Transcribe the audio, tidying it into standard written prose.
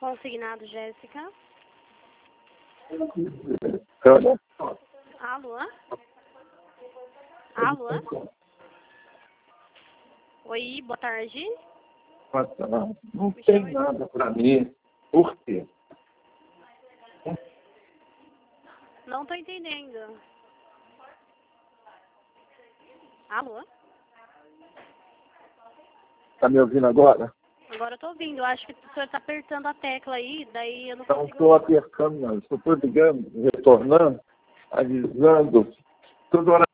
consignado, Jéssica. Alô? Alô? Oi, boa tarde. Não tem nada para mim. Por quê? Não tô entendendo. Alô? Tá me ouvindo agora? Agora eu tô ouvindo. Eu acho que o senhor tá apertando a tecla aí, daí eu não Não consigo... estou apertando, não. Estou ligando, retornando, avisando. Toda hora